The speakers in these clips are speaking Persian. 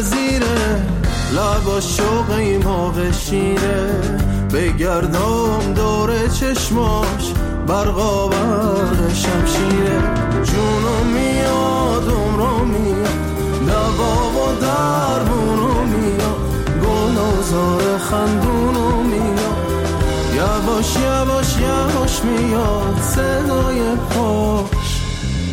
نظیره، لباش شوقی موقع شیره، بگردم دور چشماش برقا برق شمشیره. جونو میاد عمرو میاد، دوا و درمونو میاد، گل و زار خندونو میاد، یواش یواش یواش میاد صدای پاش.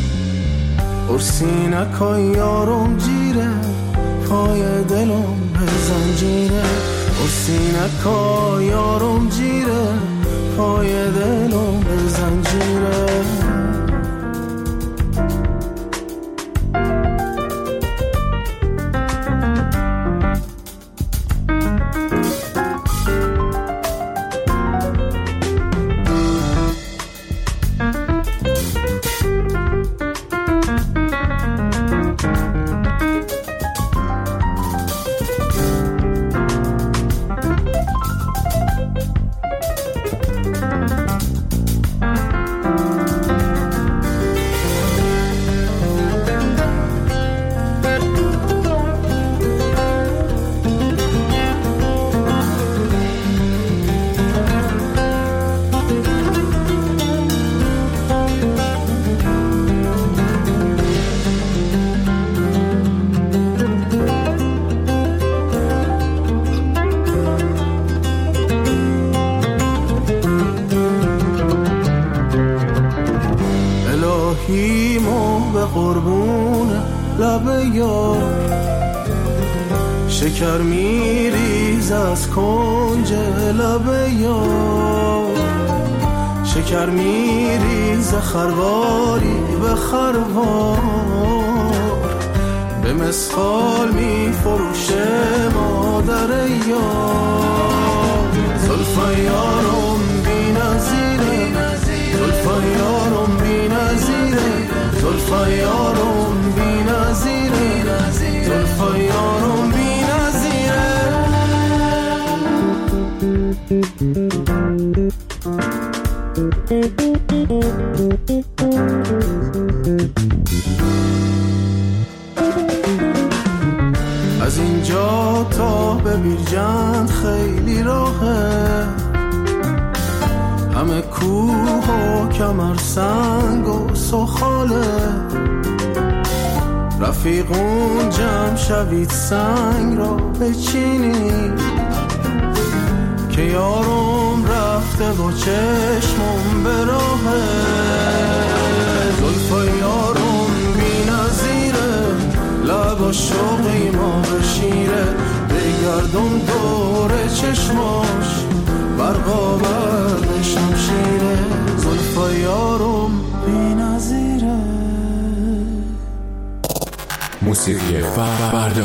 ارسینکای یارم جیره، پای دلم به زنجیره. ارسینکای یارم جیره، پای دلم به زنجیره. شکر میریز از کنج لب یار، شکر میریز خرواری به خروار، به مسخال میفروشه مادر یار. زلفای یارم بی نظیره، زلفای یارم بی نظیره، زلفای یارم بی نظیره، زلفای یارم بی از اینجا تا به بیرجند خیلی راهه، همه کوه و کمرسنگ و سخاله، رفیقون جمع شوید سنگ را بچینید که یارم رفته و چشمم به راهه. زلفای یارم بی نظیره، لبا شوقی ما به شیره، بگردم دور چشماش برقا برق شمشیره. زلفای یارم بی نظیره. موسیقی فردا.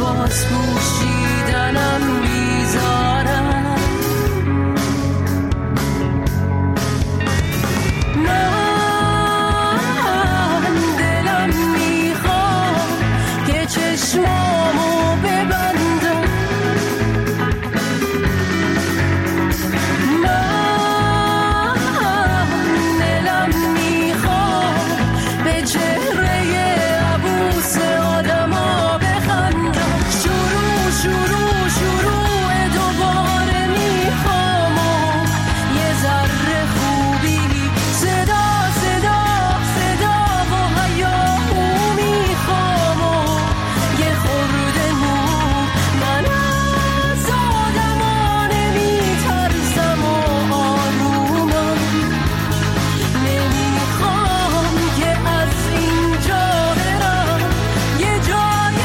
باز پوشیدنم بیزارم. من دلم میخواد که چشمامو ببندم، من دلم میخواد به چهره عبوس آدما بخندم. شروع دوباره میخوام یه ذره خوبی، صدا و هیاهو میخوام یه خورده نور. من از آدما نمیترسم و آرومم، نمیخوام که از اینجا برم یه جای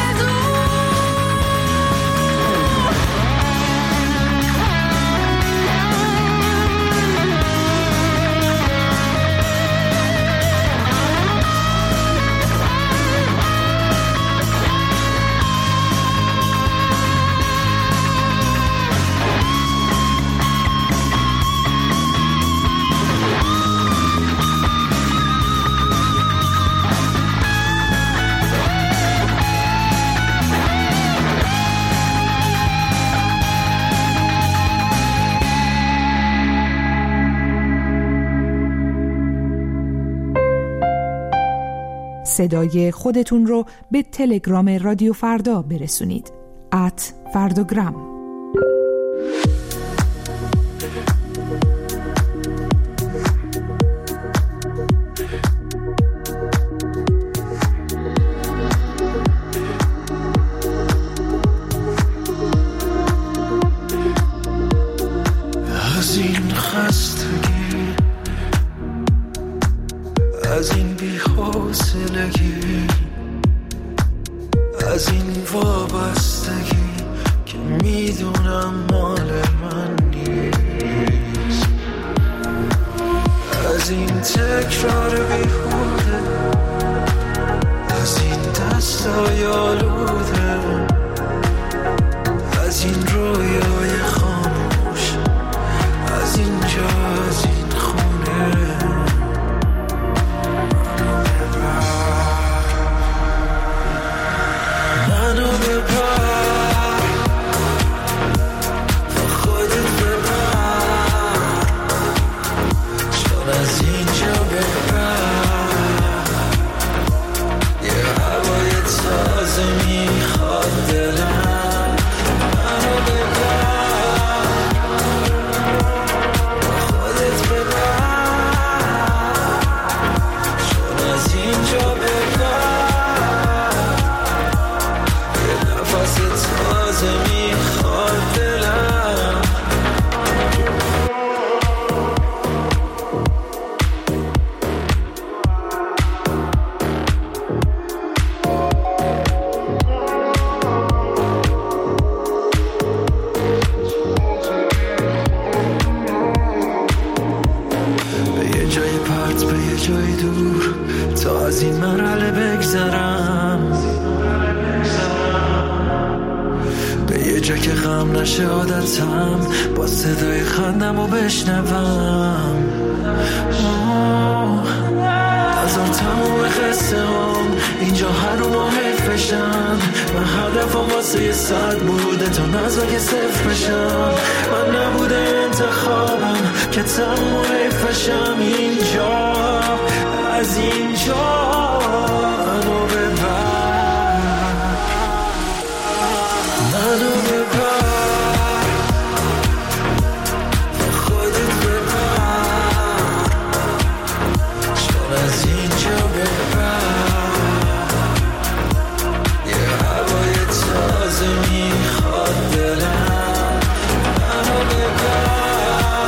صدای خودتون رو به تلگرام رادیو فردا برسونید. @فرداگرام. از این خستگی، از این بی‌حوصلگی، از این وابستگی که میدونم مال من نیست، از این تکرار بیهوده، از این دستای آلوده، از این رویای خاموش، از اینجا، از این خونه. منو ببر، با خودت ببر، چون از اینجا ببر یه هوای تازه میخواد دلم. منو ببر، با خودت ببر، چون از اینجا ببر تازه میخواد دلم. به یه جای پرت، به یه جای دور، تا از این مرحله بگذرم، یه جا که غم نشه عادتم، با صدای خندم رو بشنوم. نظر تموم خسته هم اینجا هر رو حیف بشم. من هدفم واسه یه صد بوده تا نظر که صفر بشم. من نبوده انتخابم که تموم حیف بشم. اینجا، از اینجا منو ببر، منو ببر، خودت ببر، چون از اینجا ببر یه هوای تازه میخواد دلم. منو ببر،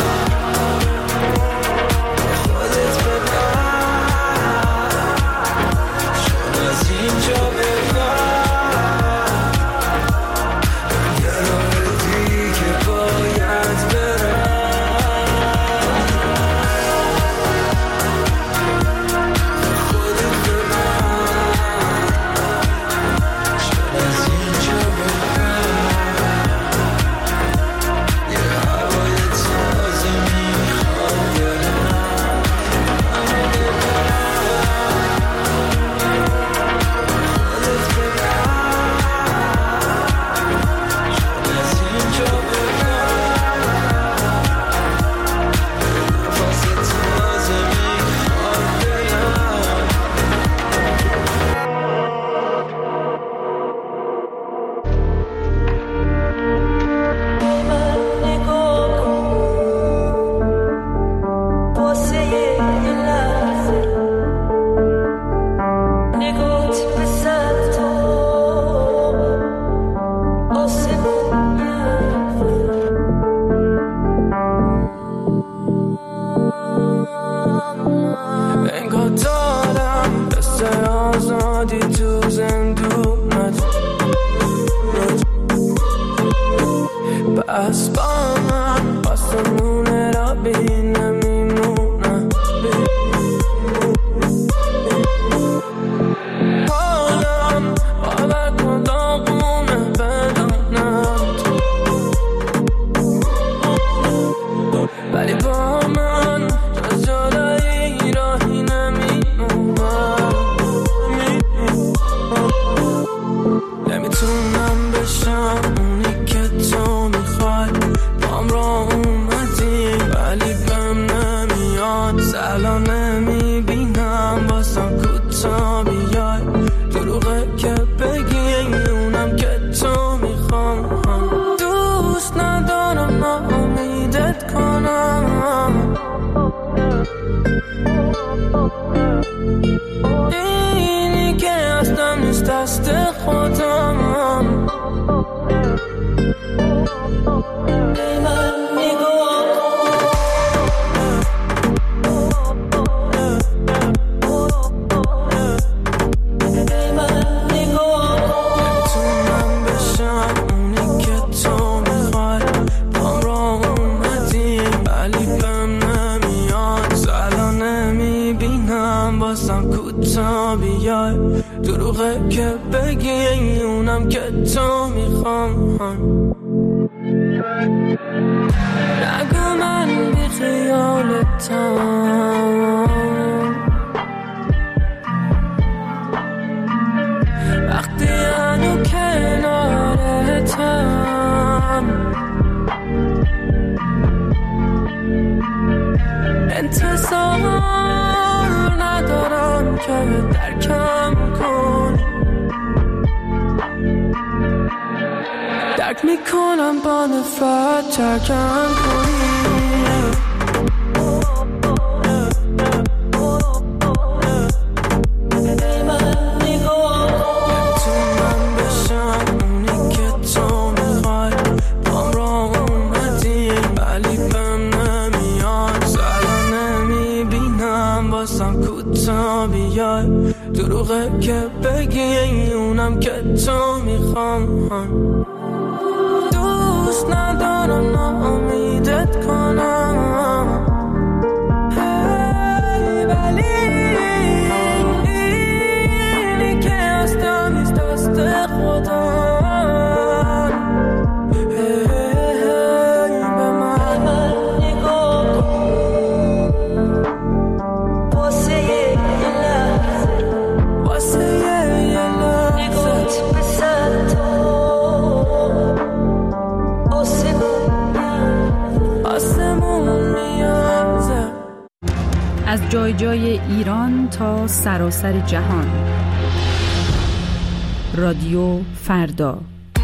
خودت ببر، دست خودم. دروغه که بگی اونم که تو میخوام. نگو من بی خیالتم، وقتی هنو کنارتم. انتظار ندارم که درکم کنی، درک میکنم با نفرت ترکم کنی. دروغه که بگی اونم که تو میخوام. دوست ندارم ناامیدت کنم، ولی اینی که هستم از دست خودم. به من نگاه واسه یه نگات بسر تو آسمون میازه. از جای جای ایران تا سراسر جهان، رادیو فردا.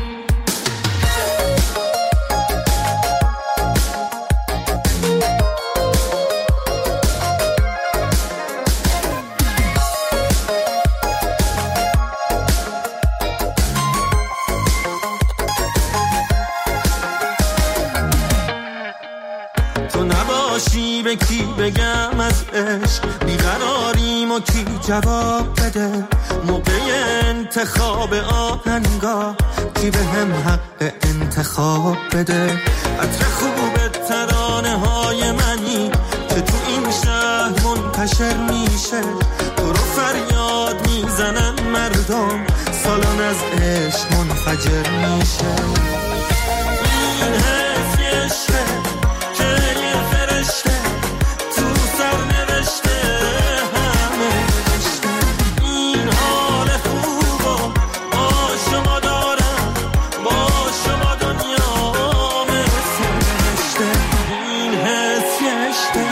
به کی بگم از عشق بیقراریم و کی جواب بده؟ موقع انتخاب آهنگا کی به هم حق انتخاب بده؟ عطر خوب ترانه های منی که تو این شهر منتشر میشه، تو رو فریاد میزنن مردم، سالان از عشق منفجر میشه. این حس عشقه که یه فرشته تو سر نوشته همه نوشته. این حال خوبا با شما دارم، با شما دنیا مثل نوشته. این حس عشقه.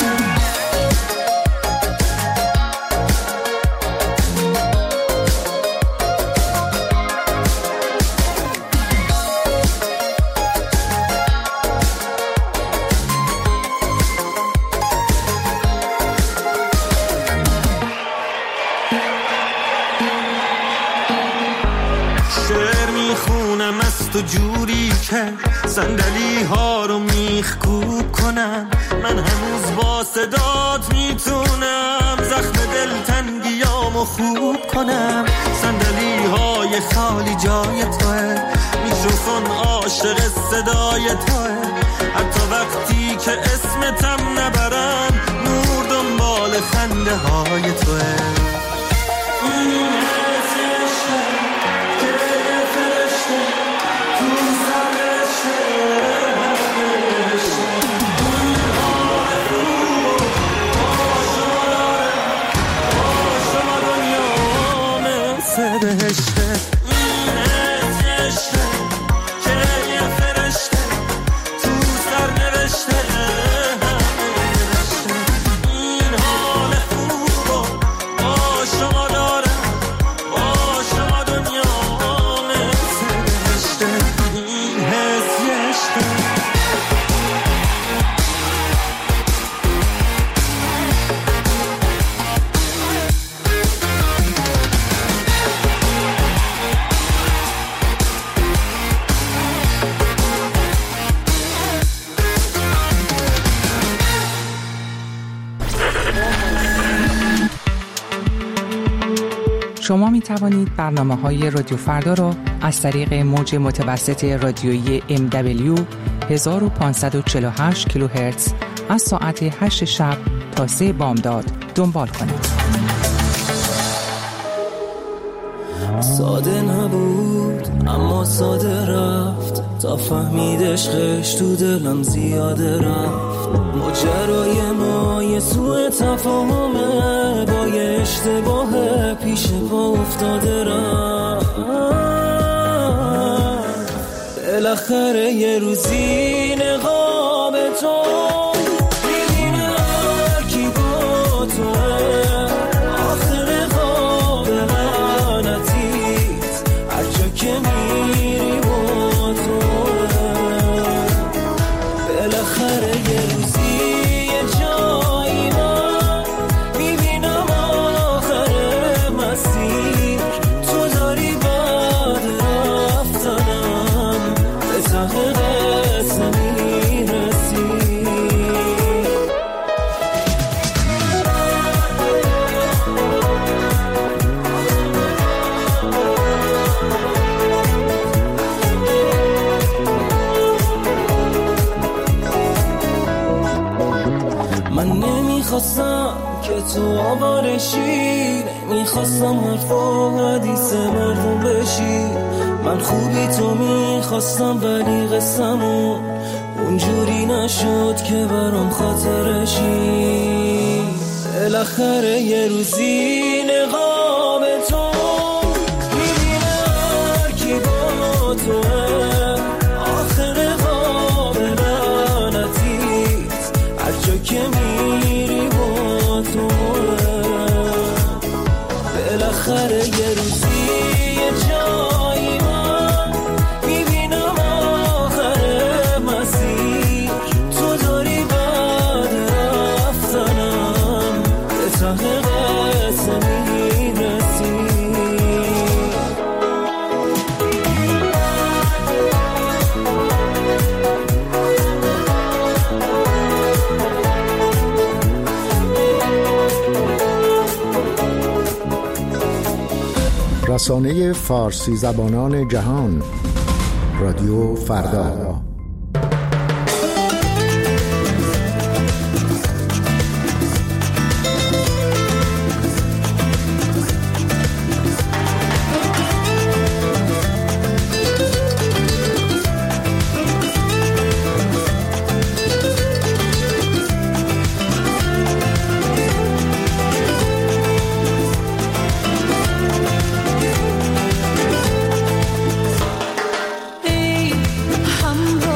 تو جوری که صندلی ها رو میخکوب کنم، من هنوز با صدات میتونم زخم دلتنگیامو خوب کنم. صندلی های خالی جای توه، میکروفون عاشق صدای توه، حتی وقتی که اسمتم نبرم نور دنبال خنده های توه. بهشته این عشقه که یه فرشته تو سر نوشته این حال خوبو با شما دارم، شما می توانید برنامه‌های رادیو فردا را از طریق موج متوسط رادیویی MW 1548 کیلوهرتز از ساعت 8 شب تا 3 بامداد دنبال کنید. ساده نبود اما ساده رفت، تا فهمید عشقش تو دلم زیاده رفت. ماجرای ما یه سوء تفاهمه، با یه اشتباه پیش پا افتاده رفت. بالاخره یه روزی نقاب تو میبینه هر کی با توه، آخر خواب لعنتیت هر جا که میری با توه. بالاخره یه روزی یه جایی من میبینم آخر مسیر تو داری بعد رفتنم به ته قصه میرسی. من نمیخواستم که تو آوارشی، نمیخواستم حرف و حدیث مردم بشی. من خوبی تو میخواستم ولی قسمون اونجوری نشد که برام خاطرشی. بالاخره یه روزی نقاب تو میبینه هر کی با توه، آخر خواب لعنتیت هر جا که میری با توه. بالاخره یه روزی یه جایی من میبینم آخر مسیر تو داری بعد رفتنم به ته قصه میرسی. رسانه فارسی زبانان جهان رادیو فردا. هم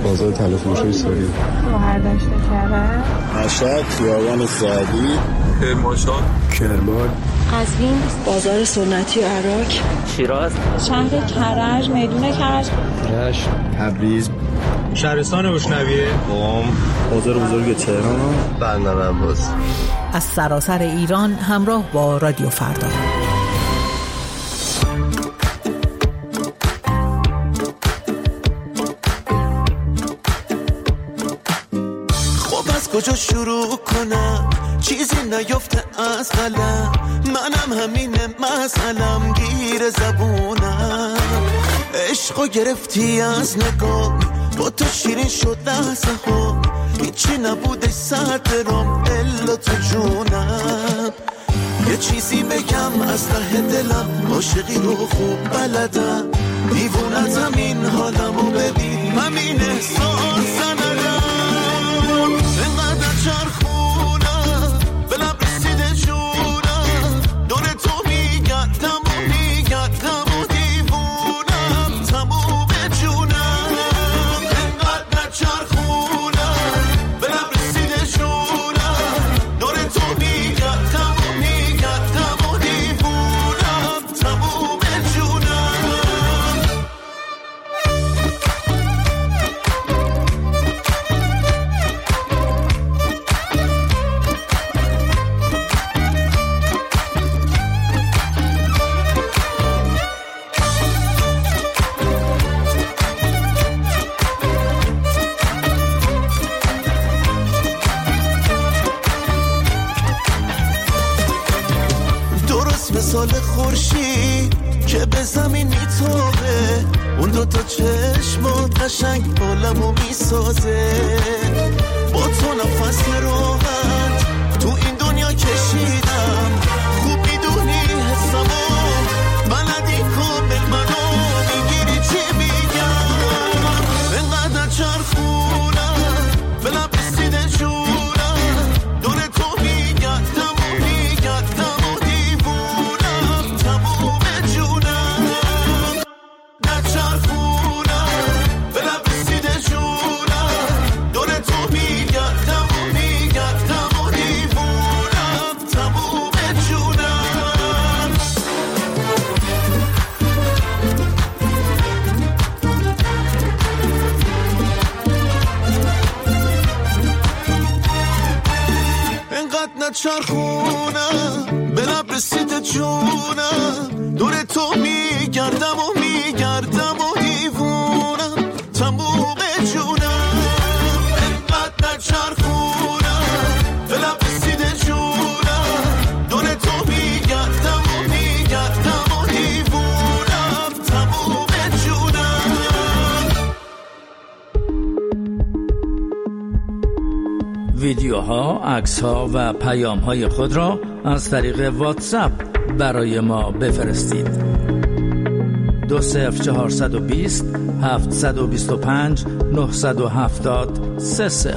بازار طلافروشی ساری. شهردشت کرج، مشهد، خیابان سعدی، کرمانشاه، کرمان، قزوین، بازار سنتی عراق، شیراز، شهر کرج، میدون کرج، رشت، تبریز، شهرستان بوشنویه، قم، بازار بزرگ تهران، بندر عباس. از سراسر ایران همراه با رادیو فردا. کجا شروع کنم چیزی نیفته از قلم، منم همینه مسئلم گیر زبونم. عشقو گرفتی از نگاه، با تو شیرین شد لحظه ها، هیچی نبوده صدرم الا تو جونم. یه چیزی بگم از ته دلم، عاشقی رو خوب بلدم، دیوونتم این حالمو ببین، همین احساس ندارم. انقدر چرخونم به لب رسیده جونم، دور تو میگردم و دیوونم، تموم جونم. انقدر چرخونم به لب رسیده جونم، دور تو میگردم و دیوونم، تموم جونم. مثال خورشید که به زمین میتابه، اون دو تا چشمات قشنگ عالمو میسازه. با تو نفس راحت تو این دنیا کشیدم، خوب میدونی حسمو بلدی کامل منو میگیری چی میگم. انقدر چرخونم به لب رسیده جونم، دور تو میگردم و دیوونم، تموم جونم. نچرخونم به لب رسیده جونم، دور تو میگردم و دیوونم، تموم جونم. انقدر نچرخونم به لب رسیده جونم، دور تو میگردم و دیوونم، تموم جونم. انقدر نچرخونم به لب رسیده جونم، دور تو میگردم و دیوونم، تموم جونم. ویدیوها، عکس‌ها و پیام‌های خود را از طریق واتساپ برای ما بفرستید. 20420 725 970 30.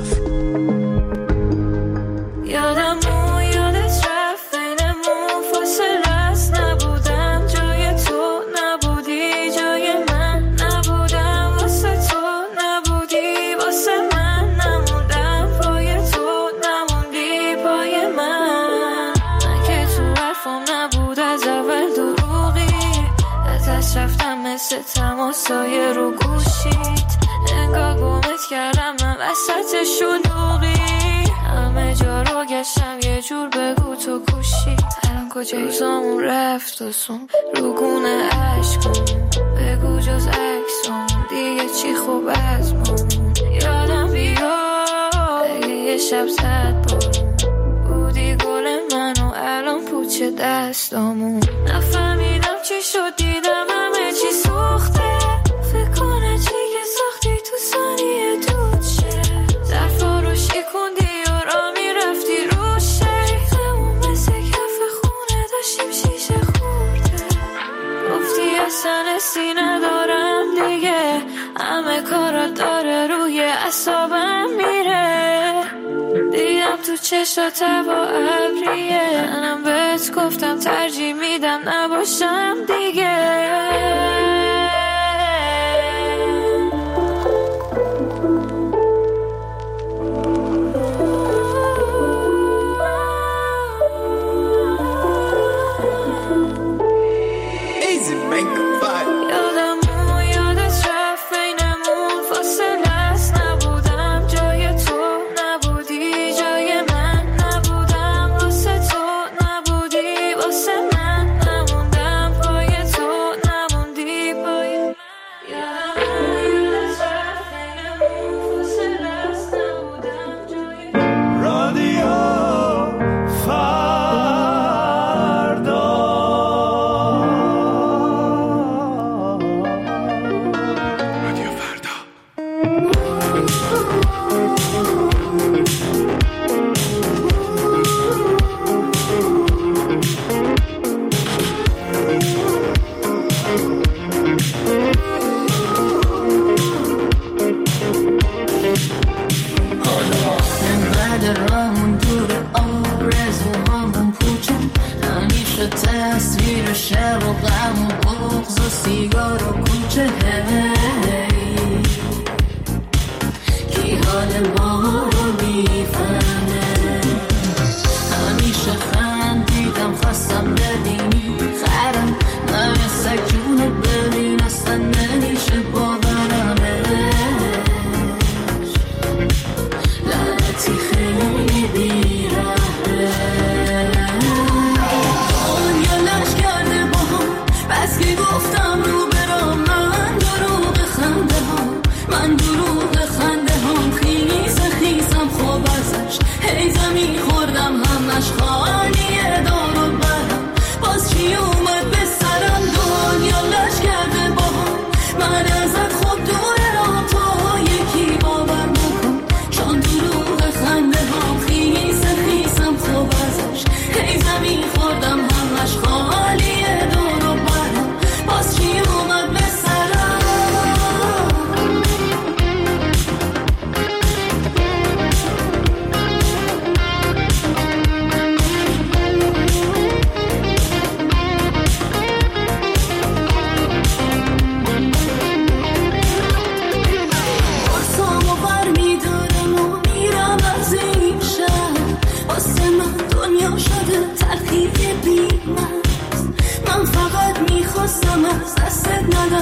یادت رفت بینمون فاصله است، نبودم جای تو، نبودی جای من، نبودم واسه تو، نبودی واسه من، نموندم پای تو، نموندی پای من. من که تو حرفم نبود از اول دروغی، ازش رفتم مثل تماسای رو گوشیت، انگار گمت کردم من وسط شلوغی. همه جا رو گشتم یه جور بگو تو کوشی، الان کجایی زامون رفت و سون رو گونه عشقم، بگو جز عکسم دیگه چی خوب از مون. یادم بیاد اگه یه شب زد بارون، بودی گل منو الان پوچه دستامون. نفهمیدم چی شد دیدم همه چی سوخته، فکر کنه چی که ساختی تو ثانیه دود شه. ظرفا رو شکوندی و را میرفتی رو شیخمون، مثل کف خونه داشتیم شیشه خورده. گفتی اصلا حسی ندارم دیگه، همه کارات داره روی اعصابم میره. دیدم تو چشات با ابریه، منم بهت گفتم ترجیح میدم نباشم دیگه.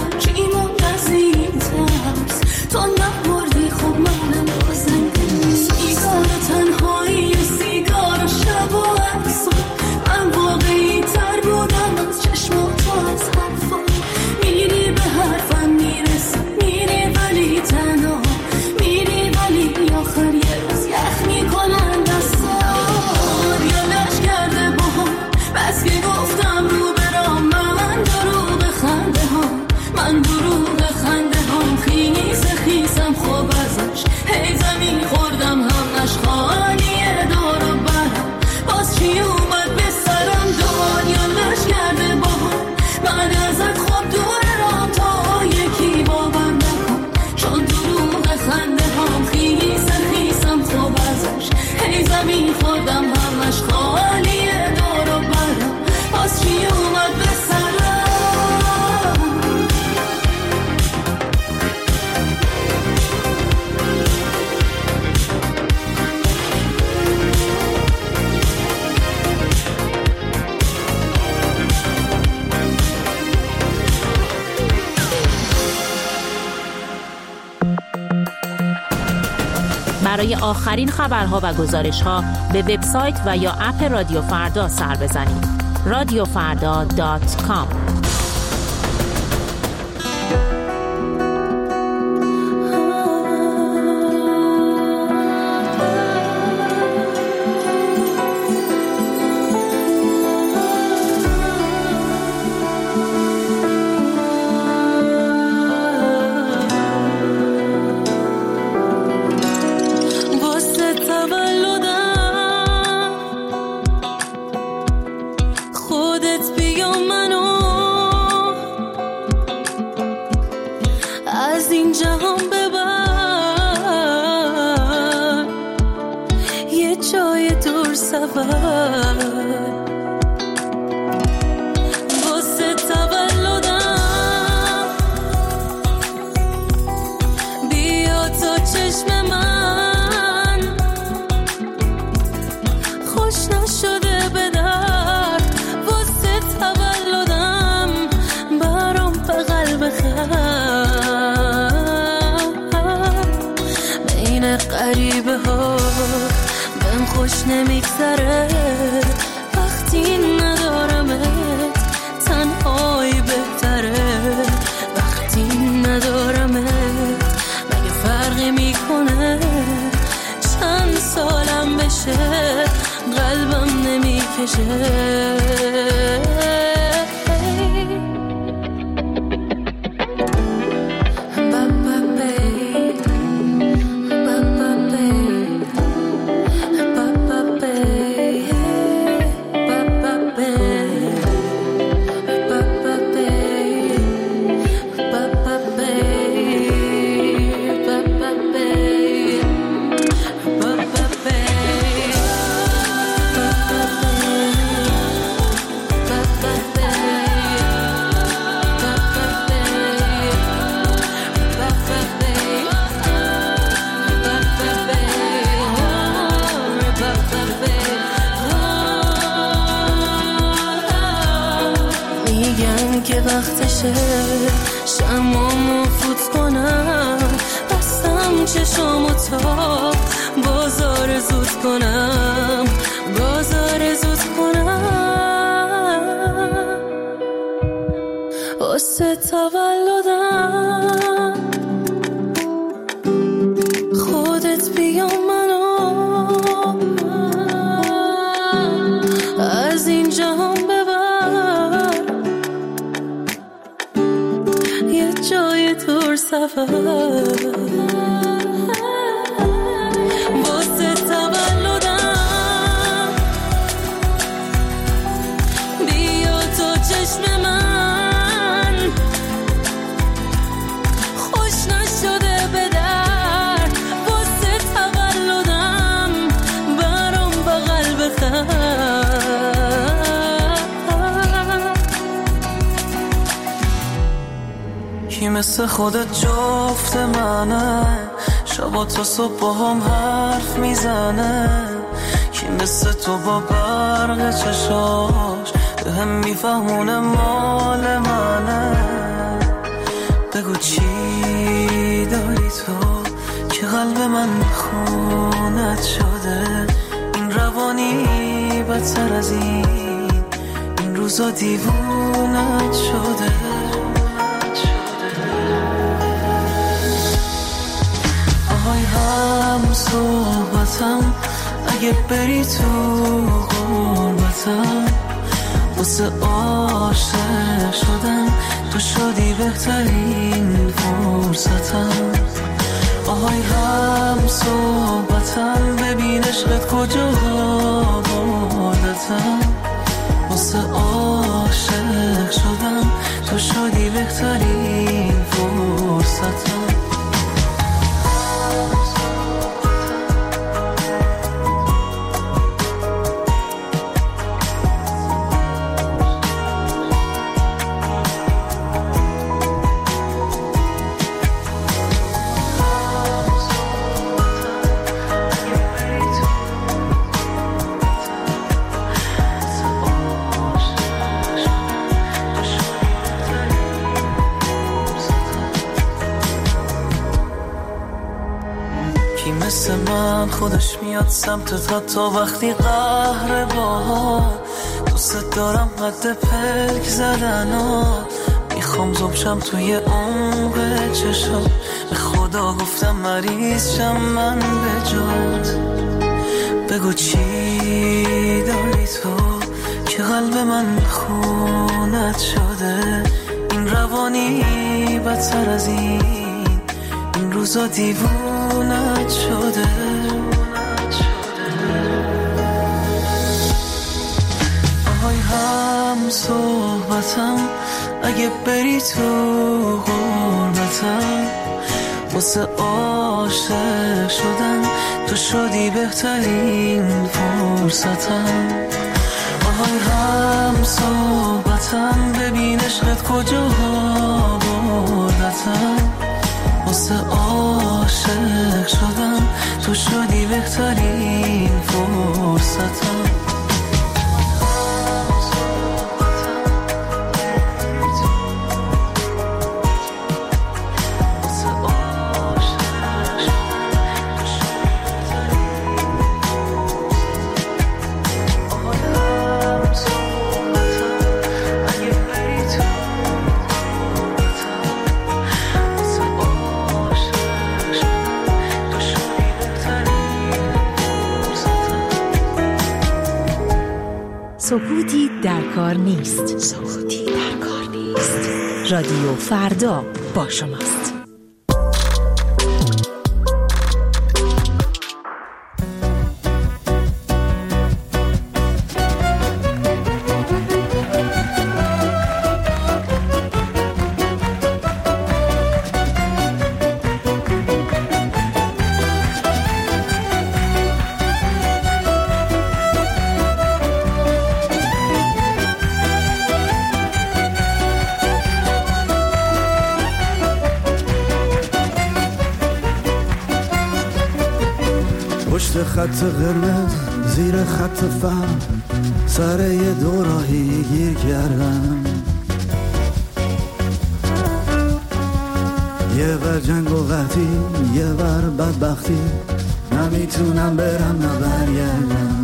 هرچی منتظی ترس تو نبردی خب منم بازم سیگار تنهایی سیگار شب و عکسا من واقعی تر بودم از چشمات و از حرفا میری به حرفم میرسی میری ولی تنها میری ولی آخر یه روز یخ میکنن دستار یا لش کرده با هم بس که گفتم رو برام من دروغ خنده ها من دروغ خنده ها خیزم خوب ازش هی زمین خوردم همش خالیه دور و برم باز چی اومد به سرم دنیا لش کرده با هم من ازت خوب دور رام تا یکی باور نکن چون دروغ خنده ها خیزم خوب ازش هی زمین خوردم همش خالیه دور و برم باز چی اومد به سرم برای آخرین خبرها و گزارش‌ها به وبسایت و یا اپ رادیو فردا سر بزنید. radiofarda.com غریبه ها بهم خوش نمیگذره وقتی ندارمت تنهایی بهتره وقتی ندارمت مگه فرقی میکنه چند سالم بشه قلبم نمیکشه وقتشه شمامو فوت کنم بستم چشامو تا بازار زود کنم بازار زود کنم واسه تولدم خودت بیا منو از این جهان جای دور سفر واسه تولدم بیا تو چشم من خوش نشده به در واسه تولدم برام بغل بخر کی مثل خودت جفت منه شبا تا صبح با هم حرف میزنه کی مثل تو با برق چشاش به هم میفهمونه مال منه چی داری تو که قلب من خونت شده؟ این روانی بدتر از این روزا دیوونت شده. آهای هم صحبتم اگه بری تو غربتم، واسه عاشق شدن تو شدی بهترین فرصتم. آهای هم صحبتم ببین عشقت کجا بردتم، واسه عاشق شدن تو شدی بهترین فرصتم. خودش میاد سمتت حتی وقتی قهر با دوست دارم حد پلک زدن میخوام زبشم توی عمق چشم، به خدا گفتم مریض شم من به جات. بگو چی داری تو که قلب من خونت شده؟ این روانی بدتر از این روزا دیوونت شده. آهای هم صحبتم اگه بری تو غربتم، واسه عاشق شدن تو شدی بهترین فرصتم. آهای هم صحبتم ببین عشقت کجا بردتم، واسه عاشق شدن تو شدی بهترین فرصتم. سکوتی در کار نیست. سکوتی در کار نیست. رادیو فردا با شماست. پشت خط قرمز زیر خط فهم سر یه دوراهی گیر کردم، یه ور جنگ و قحطی یه ور بدبختی، نمیتونم برم نه برگردم.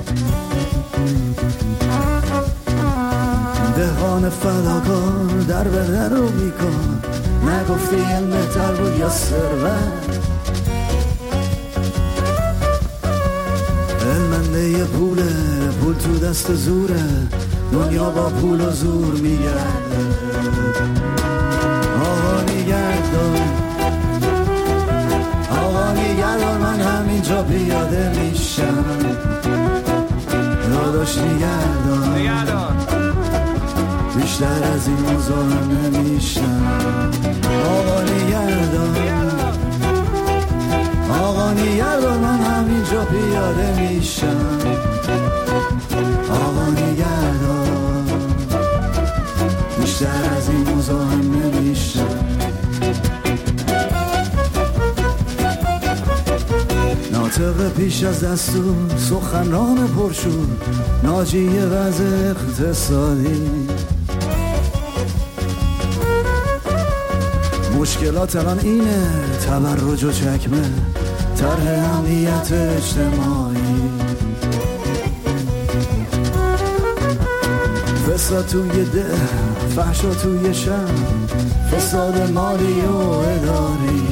دهان فداکار در به در رو بیکار، نگفتی علم تر بود یا ثروت، علمنده پوله پول تو دست زوره، دنیا با پول و زور میگرده. آقا نگردان آقا نگردان من همینجا پیاده میشم، داداش نگردان بیشتر از این مزاحم نمیشم. آقا نگردان آقا نگردان من همینجا پیاده میشم. آقا نگردان بیشتر از این مزاحم نمیشم. ناطق پیش از دستور سخنران پرشور، ناجی وضع اقتصادی، مشکلات الان اینه، تبرج و چکمه، طرح امنیت اجتماعی، فساد توی ده، فحشا توی شهر، فساد مالی و اداری،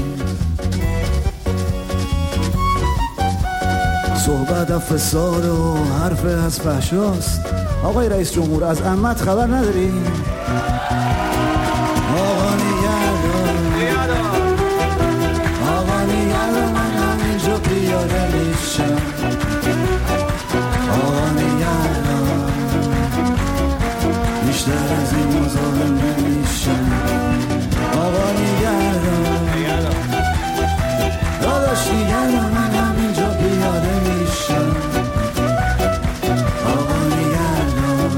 صحبت از فساد و حرف از فحشاست. آقای رئیس جمهور از عمت خبر نداری؟ آقا نگردار من همینجا پیاده میشم، آقا نگردار بیشتر از این مزاحم نمیشم، آقا نگردار داداش نگردار من همینجا پیاده میشم، آقا نگردار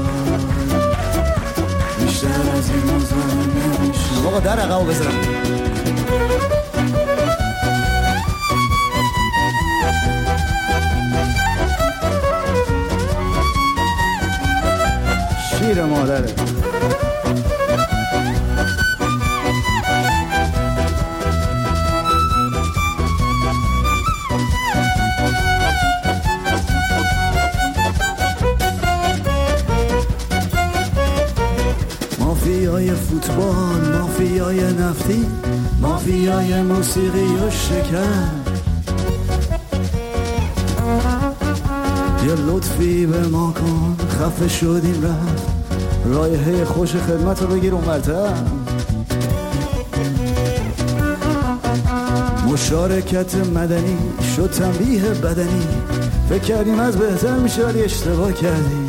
بیشتر از این مزاحم نمیشم. آقا در عقب بزنم. شیر مادره. مافیای فوتبال، مافیای نفتی، مافیای موسیقی و شکر، یه لطفی به ما کن، خفه شدیم رفت، رایحه خوش خدمت رو بگیر اونورتر، مشارکت مدنی شد تنبیه بدنی، فکر کردیم از بهتر میشه ولی اشتباه کردیم،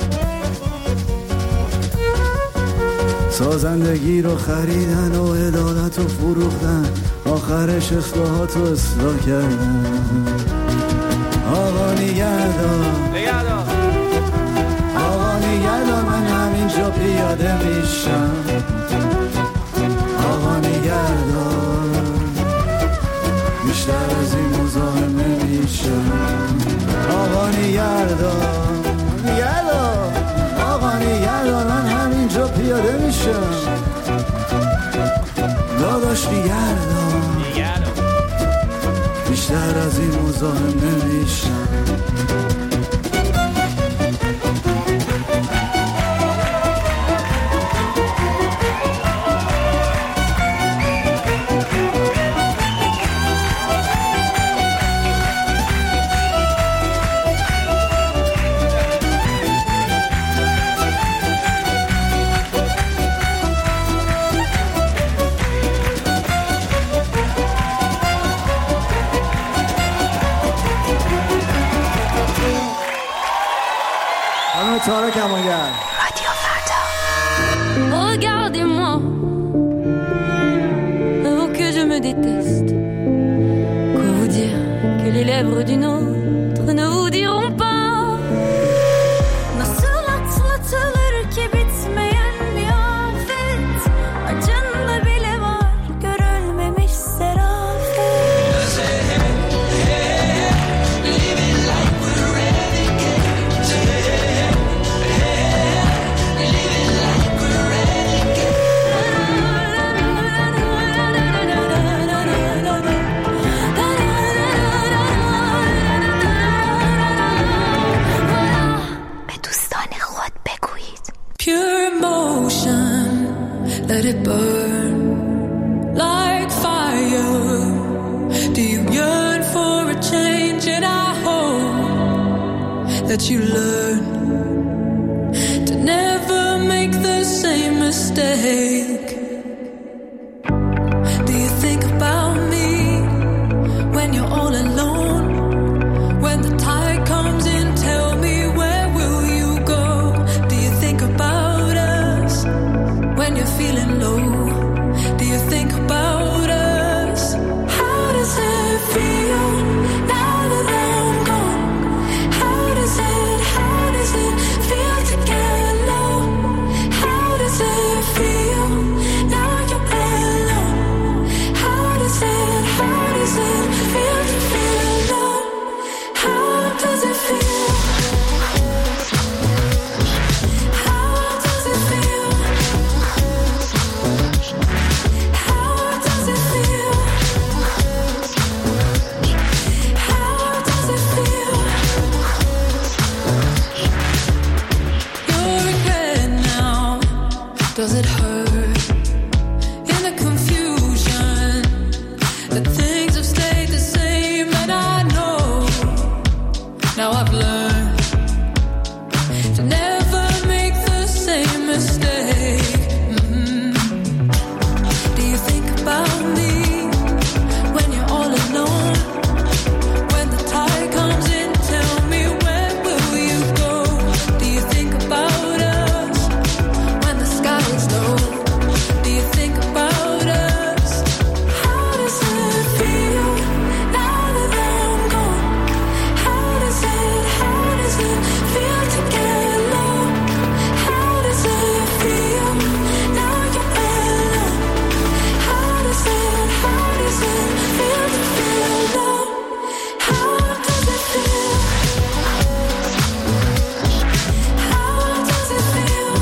سازندگی رو خریدن و عدالت رو فروختن، آخرش اصلاحات رو اصلاح کردن. آقا نگردار آقا نگردار من همینجا پیاده میشم، آقا نگردار بیشتر از این مزاحم نمیشم، آقا نگردار آقا نگردار من همینجا پیاده میشم، داداش نگردار بیشتر از این مزاحم نمیشم. Radio Farda. Regardez-moi, avant que je me déteste. Quoi vous dire que les lèvres d'une autre ne vous diront pas. Nasıl atlatılır ki bitmeyen bir afet, acında bile var görülmemiş serafet. Living like we're renegades. Pure emotion, let it burn like fire. Do you yearn for a change? And I hope that you learn to never make the same mistake. Do you think about me when you're all alone? When the tide comes in, tell me where will you go? Do you think about us when you're feeling low? Do you think about us? How does it feel now that I'm gone? How does it feel to get low? How does it feel I've learned to never make the same mistake. Do you think about me when you're all alone? When the tide comes in, tell me where will you go? Do you think about us when the sky is low? Do you think about us? How does it feel now that I'm gone? How does it feel to get low? How does it feel now you're alone? How does it feel to feel low? How does it feel? How does it feel?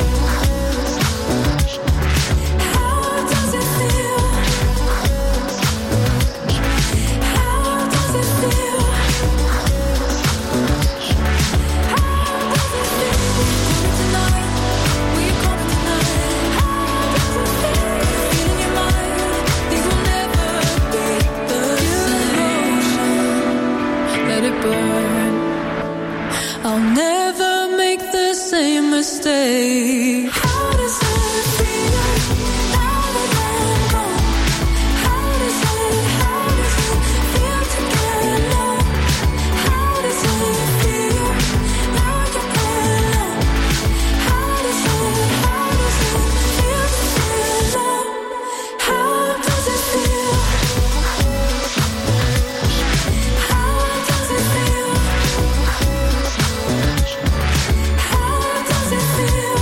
How does it feel? How does it feel? Tonight, will you call me tonight? How does it feel? Feel in your mind, these will never be the same. Let it burn. I'll never make the same mistake. How does it feel now that I'm gone? How does it feel to get low? How does it feel now you're alone? How does it feel to feel low? How does it feel? How does it feel? How does it feel?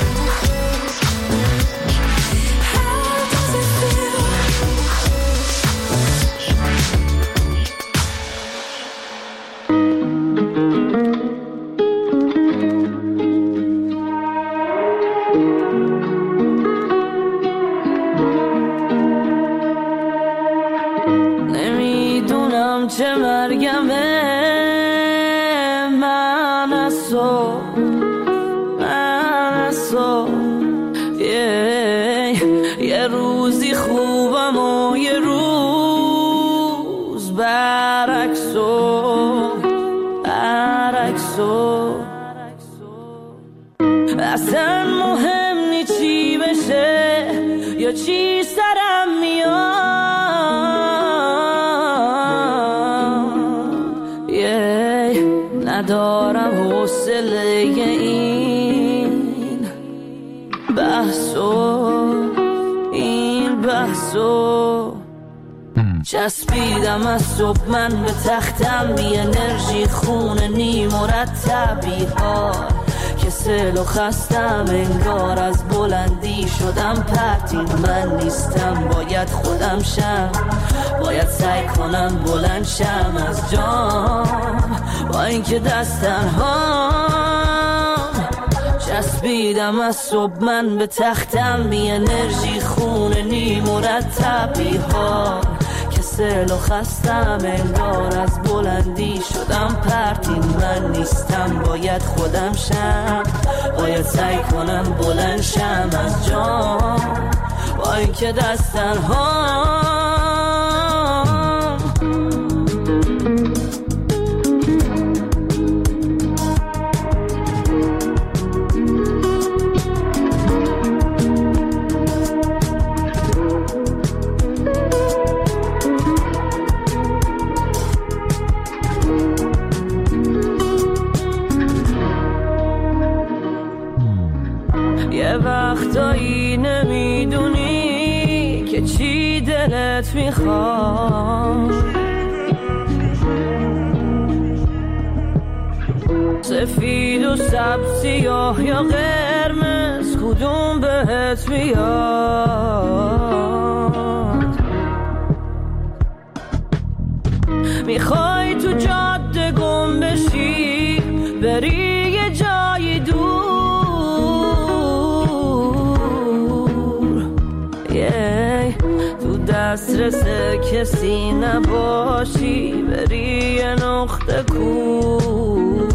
How does it feel? نمیدونم چه مرگمه من از تو یه روزی خوبم و یه روز برعکسو اصلا مهم نی چی بشه یا چی سرم میاد. ندارم حوصله این بحثو چسبیدم از صبح من به تختم، بی انرژی خونه نی مرتبی ها که سل و خستم، انگار از بلندی شدم پرتین من نیستم، باید خودم شم، باید سعی کنم بلند شم از جام، با اینکه دستن چسبیدم از صبح من به تختم، بی انرژی خونه نی مرتبی ها که سل و خستم، انگار از بلندی شدم پرتین من نیستم، باید خودم شم، باید سعی کنم بلند شم از جام، با اینکه دستن یه وقتایی نمیدونی که چی دلت میخواد، سفید و سبز، سیاه یا قرمز، کدوم بهت میاد؟ میخوای تو جاده گم بشی، بری یه جای دور، تو دسترس کسی نباشی، بری یه نقطه کور.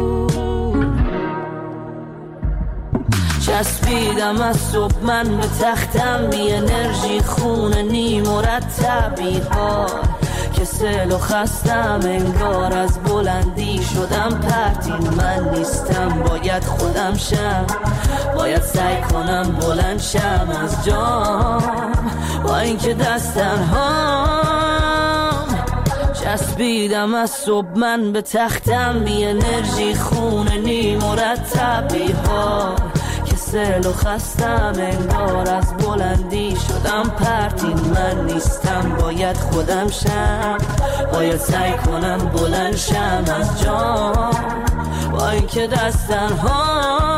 چسبیدم از صبح من به تختم، بی انرژی خونه نی مرتبی ها که سل و خستم، انگار از بلندی شدم پرتین من نیستم باید خودم شم باید سعی کنم بلند شم از جام با اینکه دستن هم چسبیدم از صبح من به تختم بی انرژی خونه نی مرتب بی‌حال کسل و خستم انگار از بلندی شدم پرتین من نیستم باید خودم شم باید سعی کنم بلند شم از جام با اینکه دستن ها